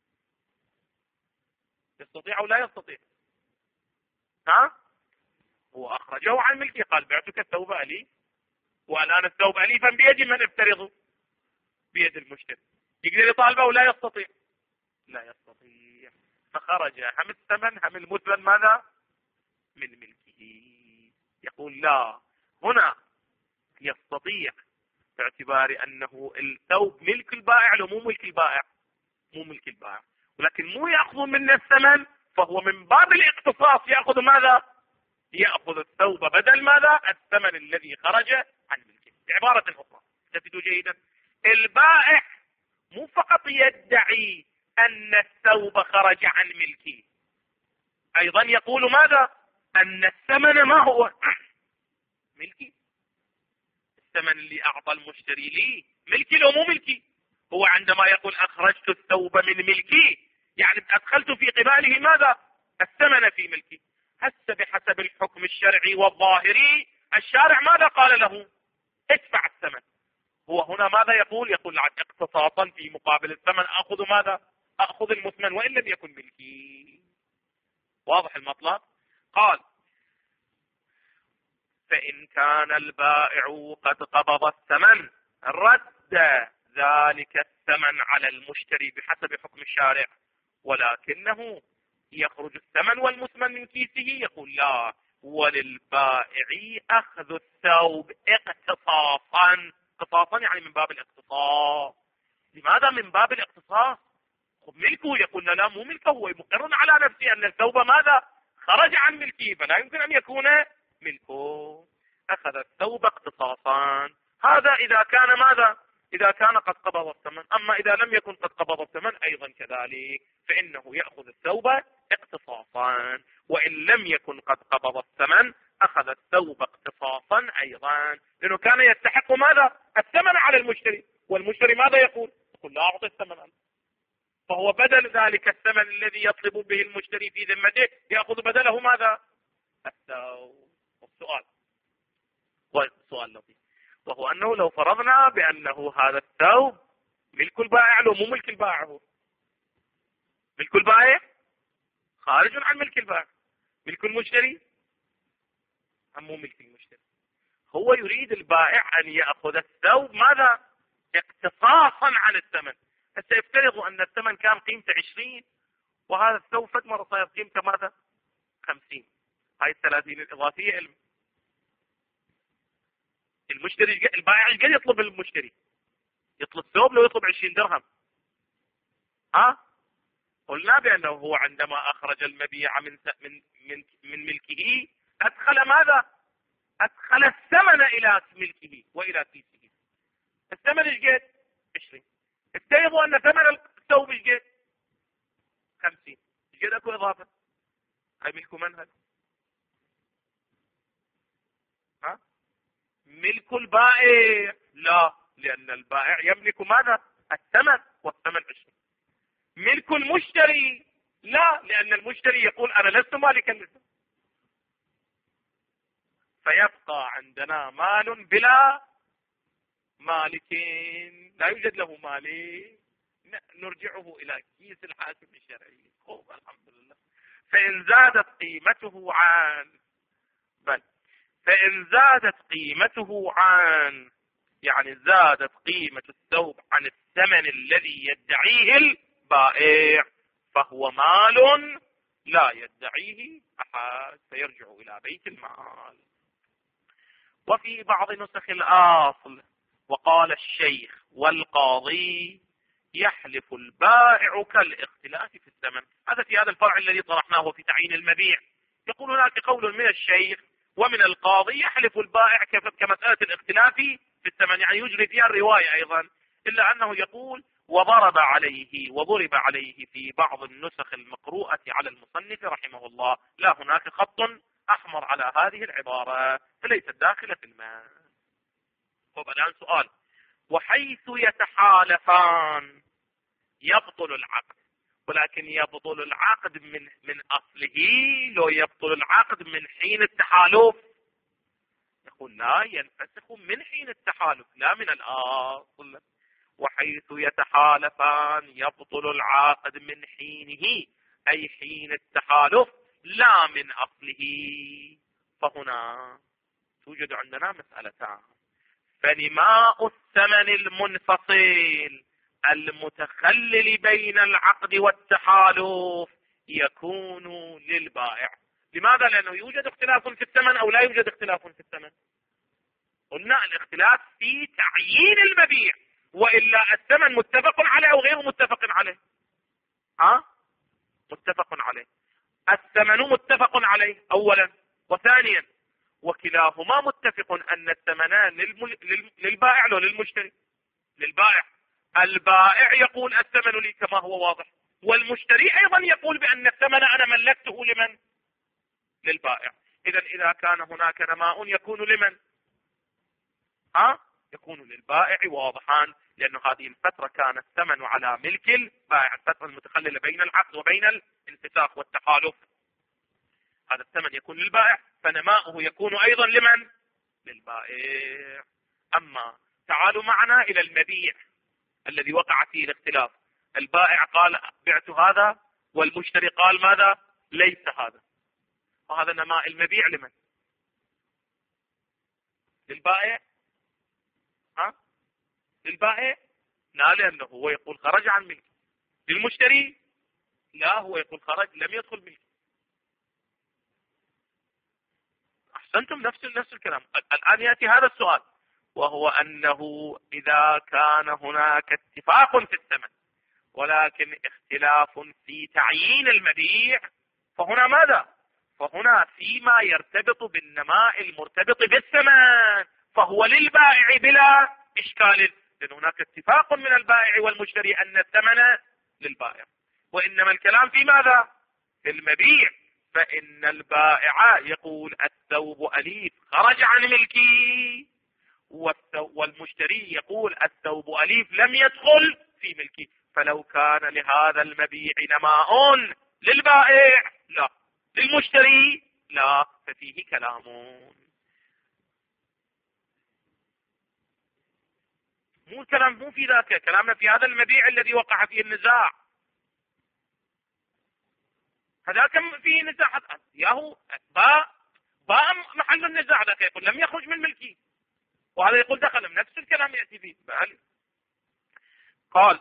يستطيع أو لا يستطيع؟ ها؟ هو أخرجه عن ملكه قال بعتك الثوب ألي والآن الثوب ألي فبيد من افترضه؟ بيد المشتري. يقدر يطالبه ولا يستطيع؟ لا يستطيع. فخرج هم الثمن هم المثمن ماذا؟ من ملكه. يقول لا هنا يستطيع باعتبار أنه الثوب ملك البائع لو مو ملك البائع مو ملك البائع ولكن مو يأخذ منه الثمن فهو من باب الاقتصاص يأخذ ماذا؟ يأخذ الثوب بدل ماذا؟ الثمن الذي خرج عن ملكه. بعبارة أخرى تفيدوا جيدا البائع مو فقط يدعي أن الثوب خرج عن ملكه أيضا يقول ماذا؟ أن الثمن ما هو؟ ملكي. الثمن اللي أعطى المشتري لي ملكي لو مو ملكي. هو عندما يقول أخرجت الثوب من ملكي يعني أدخلت في قباله ماذا؟ الثمن في ملكي. هسه بحسب الحكم الشرعي والظاهري الشارع ماذا قال له؟ ادفع الثمن. هو هنا ماذا يقول؟ يقول عن اقتصاصا في مقابل الثمن أخذ ماذا؟ أخذ المثمن وإن لم يكن ملكي. واضح المطلب؟ قال فإن كان البائع قد قبض الثمن رد ذلك الثمن على المشتري بحسب حكم الشارع ولكنه يخرج الثمن والمثمن من كيسه. يقول لا وللبائع أخذ الثوب اقتصاصا. اقتصاصا يعني من باب الاقتصاص. لماذا من باب الاقتصاص؟ ملكه. يقول لا مو ملكه هو مقر على نفسه أن الثوب ماذا؟ خرج عن ملكه فلا يمكن أن يكون ملكه. أخذ الثوب اقتصاصا. هذا إذا كان ماذا؟ إذا كان قد قبض الثمن. أما إذا لم يكن قد قبض الثمن أيضا كذلك فإنه يأخذ الثوب اقتصاصا. وإن لم يكن قد قبض الثمن أخذ الثوب اقتصاصا أيضا لأنه كان يستحق ماذا؟ الثمن على المشتري والمشتري ماذا يقول؟ يقول لا أعطي الثمن أنت. فهو بدل ذلك الثمن الذي يطلب به المشتري في ذمته يأخذ بدله ماذا؟ الثوب. السؤال والسؤال لطيف وهو أنه لو فرضنا بأنه هذا الثوب ملك البائع لو مو ملك البائع هو ملك البائع خارج عن ملك البائع. ملك المشتري هم مو ملك المشتري. هو يريد البائع أن يأخذ الثوب ماذا؟ اقتصاصا عن الثمن. هسه يفترضوا أن الثمن كان قيمته عشرين وهذا الثوب فد مرة صار قيمته ماذا؟ خمسين. هاي الثلاثين الإضافية علم. المشتري البائع ايش قد يطلب المشتري؟ يطلب ثوب لو يطلب عشرين درهم. ها؟ قلنا بأنه هو عندما أخرج المبيع من من من من ملكه أدخل ماذا؟ أدخل الثمن إلى ملكه وإلى كيسه. الثمن ايش قد؟ عشرين. افترضوا أن ثمن الثوب ايش قد؟ خمسين. ايش قد اكو إضافة؟ هاي ملك من هذا؟ ها؟ ملك البائع لا لأن البائع يملك ماذا؟ الثمن والثمن عشرين. ملك المشتري لا لأن المشتري يقول أنا لست مالكا للثمن. فيبقى عندنا مال بلا مالك لا يوجد له مالك نرجعه إلى كيس الحاكم الشرعي. خوف الحمد لله. فإن زادت قيمته عن بل فإن زادت قيمته عن يعني زادت قيمة الثوب عن الثمن الذي يدعيه البائع، فهو مال لا يدعيه أحد، فيرجع إلى بيت المال. وفي بعض نسخ الأصل وقال الشيخ والقاضي يحلف البائع كالاختلاف في الثمن. هذا في هذا الفرع الذي طرحناه في تعيين المبيع. يقول هناك قول من الشيخ ومن القاضي يحلف البائع كمسألة الاختلاف في الثمن، يعني يجري فيها الرواية أيضا، إلا أنه يقول وضرب عليه وضرب عليه في بعض النسخ المقروءة على المصنف رحمه الله، لا هناك خط أحمر على هذه العبارة فليست داخلة في المال. طب الآن سؤال، وحيث يتحالفان يبطل العقد، ولكن يبطل العقد من من أصله لو يبطل العقد من حين التحالف؟ يقول لا، ينفسخ من حين التحالف لا من الأصل. وحيث يتحالفان يبطل العقد من حينه أي حين التحالف لا من أصله. فهنا توجد عندنا مسألتان: فنماء الثمن المنفصل المتخلل بين العقد والتحالف يكون للبائع. لماذا؟ لأنه يوجد اختلاف في الثمن أو لا يوجد اختلاف في الثمن. قلنا الاختلاف في تعيين المبيع، وإلا الثمن متفق عليه أو غير متفق عليه. ها؟ متفق عليه. الثمن متفق عليه أولا، وثانيا وكلاهما متفق أن الثمنان للمل... للبائع لو للمشتري؟ للبائع. البائع يقول الثمن لي كما هو واضح، والمشتري أيضا يقول بأن الثمن أنا ملكته لمن؟ للبائع. إذا إذا كان هناك نماء يكون لمن؟ ها؟ يكون للبائع واضحان، لأن هذه الفترة كان الثمن على ملك البائع، الفترة المتخللة بين العقد وبين الانفساخ والتحالف. هذا الثمن يكون للبائع، فنماؤه يكون أيضا لمن؟ للبائع. أما تعالوا معنا إلى المبيع الذي وقع فيه الاختلاف. البائع قال بعت هذا، والمشتري قال ماذا؟ ليس هذا. وهذا نماء المبيع لمن؟ للبائع. ها؟ للبائع؟ لا، لأنه هو يقول خرج عن ملكي. للمشتري؟ لا، هو يقول خرج لم يدخل ملكي. أحسنتم، نفس نفس الكلام. الآن يأتي هذا السؤال، وهو أنه إذا كان هناك اتفاق في الثمن ولكن اختلاف في تعيين المبيع، فهنا ماذا؟ فهنا فيما يرتبط بالنماء المرتبط بالثمن فهو للبائع بلا إشكال، لأن هناك اتفاق من البائع والمشتري أن الثمن للبائع. وإنما الكلام في ماذا؟ في المبيع، فإن البائع يقول الثوب أليف خرج عن ملكي، والمشتري يقول الثوب أليف لم يدخل في ملكي. فلو كان لهذا المبيع نماء للبائع لا، للمشتري لا، ففيه كلام. مو الكلام مو في ذاك، كلامنا في هذا المبيع الذي وقع فيه النزاع. هذاك فيه نزاع، ياهو باء باء محل النزاع، ذاك يقول لم يخرج من ملكي، وهذا يقول دخل، نفس الكلام يأتي فيه. قال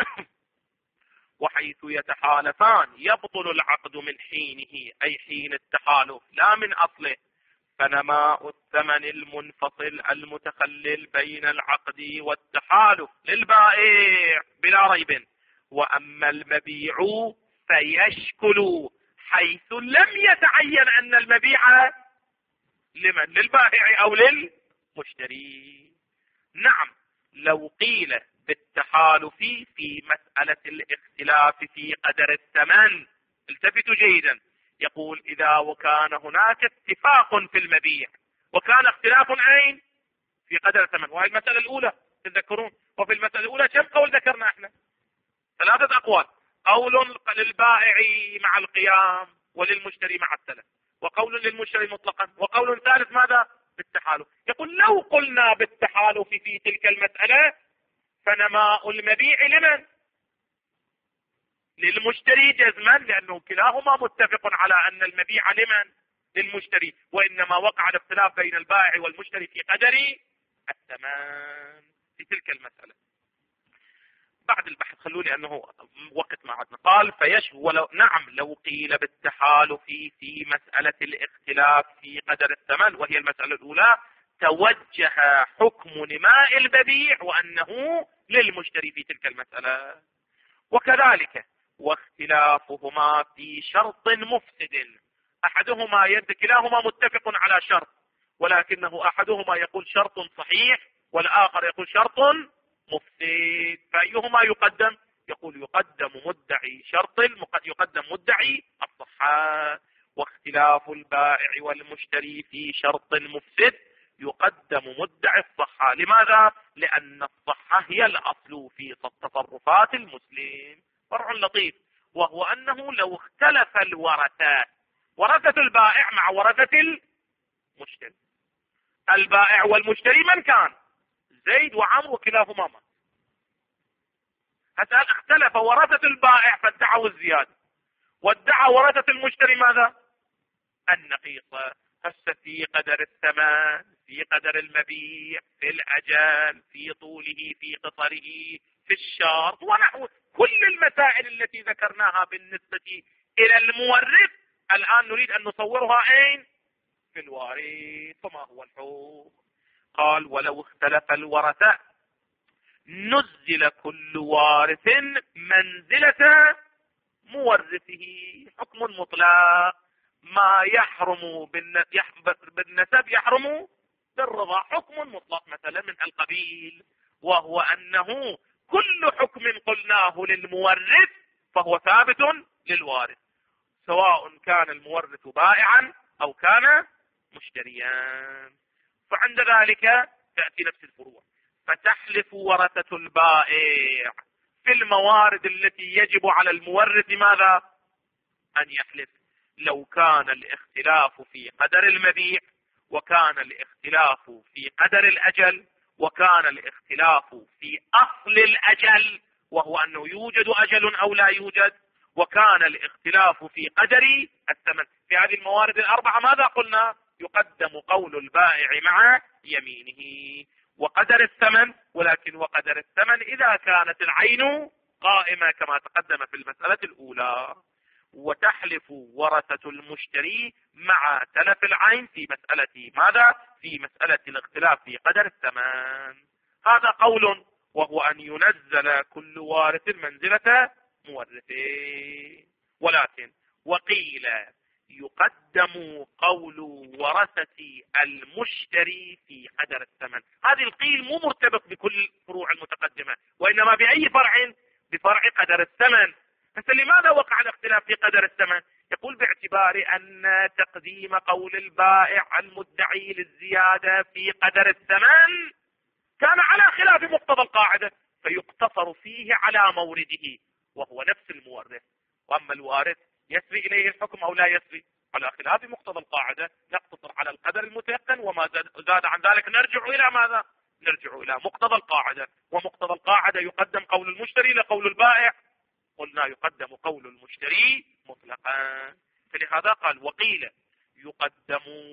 وحيث يتحالفان يبطل العقد من حينه أي حين التحالف لا من أصله، فنماء الثمن المنفصل المتخلل بين العقد والتحالف للبائع بلا ريب. وأما المبيع فيشكل حيث لم يتعين أن المبيع لمن؟ للبائع أو للمشتري. نعم، لو قيل بالتحالف في مسألة الاختلاف في قدر الثمن، التفتوا جيدا، يقول إذا وكان هناك اتفاق في المبيع وكان اختلاف أين؟ في قدر الثمن. وهي المسألة الأولى تذكرون، وفي المسألة الأولى كم قول ذكرنا احنا؟ ثلاثة أقوال: قول للبائع مع القيام، وللمشتري مع السلف، وقول للمشتري مطلقا، وقول ثالث ماذا؟ بالتحالف. يقول لو قلنا بالتحالف في تلك المسألة فنماء المبيع لمن؟ للمشتري جزما، لأنه كلاهما متفق على أن المبيع لمن؟ للمشتري، وإنما وقع الاختلاف بين البائع والمشتري في قدر الثمن في تلك المسألة. بعد البحث خلوا لي أنه وقت ما عدنا. قال فيشبه ولو نعم لو قيل بالتحالف في مسألة الاختلاف في قدر الثمن وهي المسألة الأولى توجه حكم نماء الببيع وأنه للمشتري في تلك المسألة. وكذلك واختلافهما في شرط مفسد، أحدهما يد كلاهما متفق على شرط ولكنه أحدهما يقول شرط صحيح والآخر يقول شرط مفسد، فأيهما يقدم؟ يقول يقدم مدعي شرط يقدم مدعي الصحة. واختلاف البائع والمشتري في شرط مفسد يقدم مدعي الصحة. لماذا؟ لأن الصحة هي الأصل في تصرفات المسلم. فرع لطيف وهو أنه لو اختلف الورثة، ورثة البائع مع ورثة المشتري، البائع والمشتري من كان؟ زيد وعمرو وكلاهما مات. هسأل اختلف ورثة البائع فادعوا الزيادة وادعى ورثة المشتري ماذا؟ النقيصة. هسه في قدر الثمن، في قدر المبيع، في الأجل، في طوله، في قصره، في الشرط ونحو كل المسائل التي ذكرناها بالنسبة إلى المورث الآن نريد أن نصورها أين؟ في الوارث. فما هو الحكم؟ قال ولو اختلف الورثة نزل كل وارث منزلة مورثه. حكم مطلق، ما يحرم بالنسب يحرم بالرضا. حكم مطلق مثلا من القبيل، وهو أنه كل حكم قلناه للمورث فهو ثابت للوارث سواء كان المورث بائعا أو كان مشتريا. فعند ذلك تأتي نفس الفروع. فتحلف ورثة البائع في الموارد التي يجب على المورث ماذا؟ أن يحلف. لو كان الاختلاف في قدر المبيع وكان الاختلاف في قدر الأجل وكان الاختلاف في أصل الأجل وهو أنه يوجد أجل أو لا يوجد، وكان الاختلاف في قدر الثمن. في هذه الموارد الأربعة ماذا قلنا؟ يقدم قول البائع مع يمينه. وقدر الثمن، ولكن وقدر الثمن إذا كانت العين قائمة كما تقدم في المسألة الأولى. وتحلف ورثة المشتري مع تلف العين في مسألة ماذا؟ في مسألة الاختلاف في قدر الثمن. هذا قول، وهو أن ينزل كل وارث منزلة مورثه. ولكن وقيل يقدم قول ورثة المشتري في قدر الثمن. هذه القيل مو مرتبط بكل فروع المتقدمة، وإنما بأي فرع؟ بفرع قدر الثمن. بس لماذا وقع الاختلاف في قدر الثمن؟ يقول باعتبار أن تقديم قول البائع المدعي للزيادة في قدر الثمن كان على خلاف مقتضى القاعدة، فيقتصر فيه على مورده وهو نفس المورث. وأما الوارث يسري إليه الحكم أو لا يسري على خلاف مقتضى القاعدة، نقتصر على القدر المتيقن، وما زاد عن ذلك نرجع إلى ماذا؟ نرجع إلى مقتضى القاعدة. ومقتضى القاعدة يقدم قول المشتري لقول البائع. قلنا يقدم قول المشتري مطلقا. فلهذا قال وقيل يقدم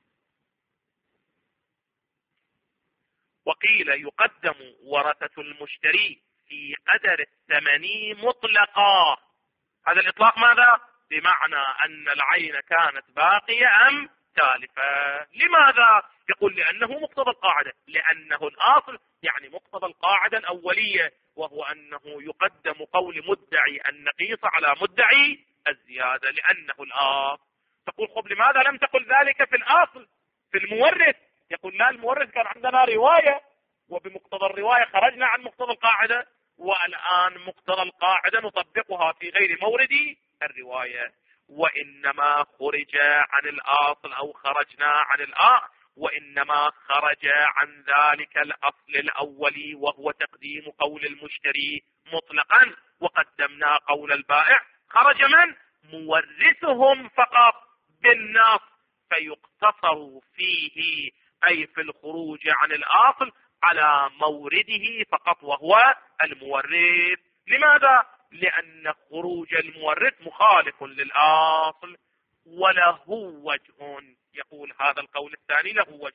وقيل يقدم ورثة المشتري في قدر الثمن مطلقا. هذا الإطلاق ماذا؟ بمعنى أن العين كانت باقية أم تالفة. لماذا؟ يقول لأنه مقتضى القاعدة، لأنه الأصل يعني مقتضى القاعدة الأولية، وهو أنه يقدم قول مدعي النقيص على مدعي الزيادة لأنه الأصل. تقول خب لماذا لم تقل ذلك في الأصل في المورث؟ يقول لا، المورث كان عندنا رواية وبمقتضى الرواية خرجنا عن مقتضى القاعدة، والآن مقتضى القاعدة نطبقها في غير مورد الرواية. وإنما خرج عن الأصل أو خرجنا عن الأصل وإنما خرج عن ذلك الأصل الأولي وهو تقديم قول المشتري مطلقا، وقدمنا قول البائع. خرج من؟ مورثهم فقط بالنص، فيقتصر فيه أي في الخروج عن الأصل على مورده فقط وهو المورث. لماذا؟ لأن خروج المورث مخالف للأصل وله وجه. يقول هذا القول الثاني له وجه.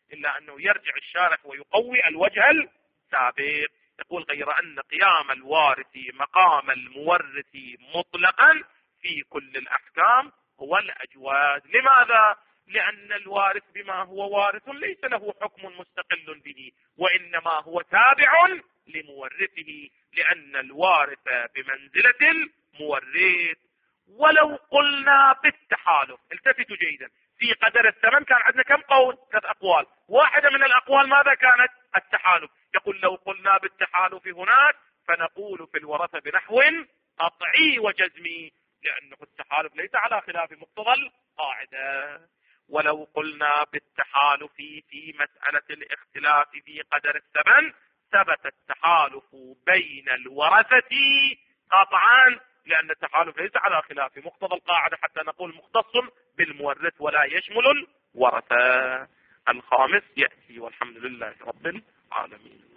إلا أنه يرجع الشارح ويقوي الوجه السابق. يقول غير أن قيام الوارث مقام المورث مطلقا في كل الأحكام هو الأجواز. لماذا؟ لأن الوارث بما هو وارث ليس له حكم مستقل به، وإنما هو تابع لمورثه، لأن الوارث بمنزلة المورث. ولو قلنا بالتحالف، التفتوا جيدا، في قدر الثمن كان عندنا كم قول؟ ثلاث أقوال، واحدة من الأقوال ماذا كانت؟ التحالف. يقول لو قلنا بالتحالف هناك فنقول في الورثة بنحو قطعي وجزمي، لأنه التحالف ليس على خلاف مقتضى القاعدة. ولو قلنا بالتحالف في مسألة الاختلاف في قدر الثمن ثبت التحالف بين الورثة قطعا، لأن التحالف ليس على خلاف مقتضى القاعدة حتى نقول مختص بالمورث ولا يشمل الورثة. الخامس يأتي، والحمد لله رب العالمين.